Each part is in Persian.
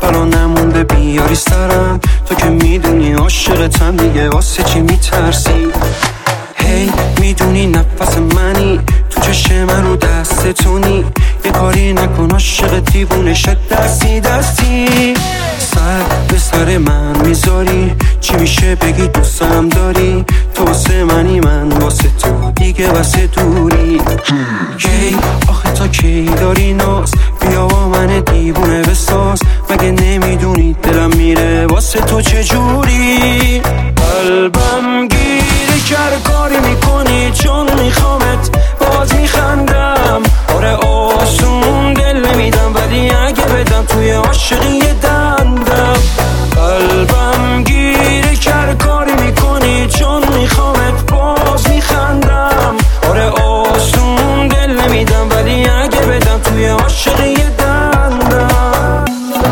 بلا نمونده بیاری سرم. تو که میدونی عاشقتم دیگه واسه چی میترسی؟ هی میدونی نفس منی، تو چشم من رو دست تونی. یه کاری نکن عاشق دیوونه شد دستی دستی. سر به سر من میذاری، چی میشه بگی دوستم داری؟ تو واسه منی من واسه تو دیگه واسه دوری. کی آخه تا کی داری ناز؟ بیا با من دیوونه بساز. مگه نمیدونی دلم میره واسه تو چجوری؟ قلبم گیری کرد کاری میکنی چون میخوامت باز میخندم. آره آسون دل نمیدم ولی اگه بدم توی عاشقی دندم. قلبم گیری کرد کاری میکنی چون میخوامت باز میخندم. آره آسون دل نمیدم ولی اگه بدم توی عاشقی دندم.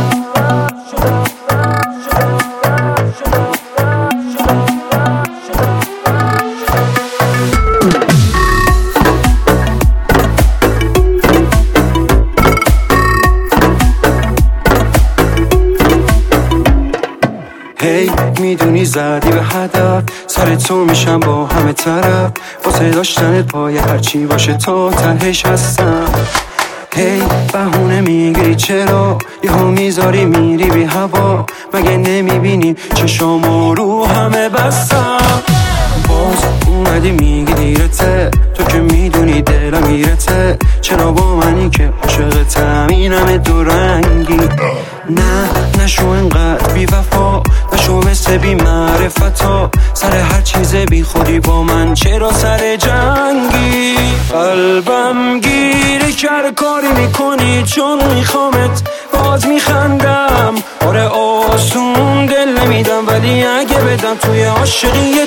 هی میدونی زدی به هدف، سر تو میشم با همه طرف. واسه داشتنت پای هرچی باشه تا تهش هستم. هی بهونه میگیری چرا؟ یهو میذاری میری بی هوا. مگه نمیبینی چشامو رو همه بستم؟ باز اومدی میگی دیرته، تو که میدونی دلم میرته. چرا با منی که عاشقتم این همه دو رنگی؟ نه نشو انقدر بی وفا، نشو مثل بی معرفتا. سر هر چیز بی خودی با من چرا سر جنگی؟ قلبم گیری کرد کاری میکنی چون میخوامت باز میخندم. آره آسون دل نمیدم ولی اگه بدم توی عاشقی